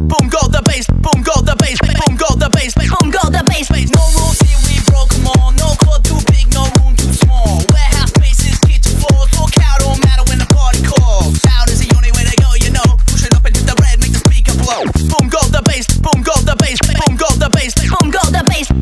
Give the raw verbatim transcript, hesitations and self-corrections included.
boom go the bass, boom go the bass, boom go the bass, boom go the bass. No rules here, we broke 'em all. No club too big, no room too small. Warehouse spaces, kitchen floors, look out, don't matter when the party calls. Sound is the only way to go, you know. Push it up and hit the red, make the speaker blow. Boom go the bass, boom go the bass, boom go the bass, boom go the bass.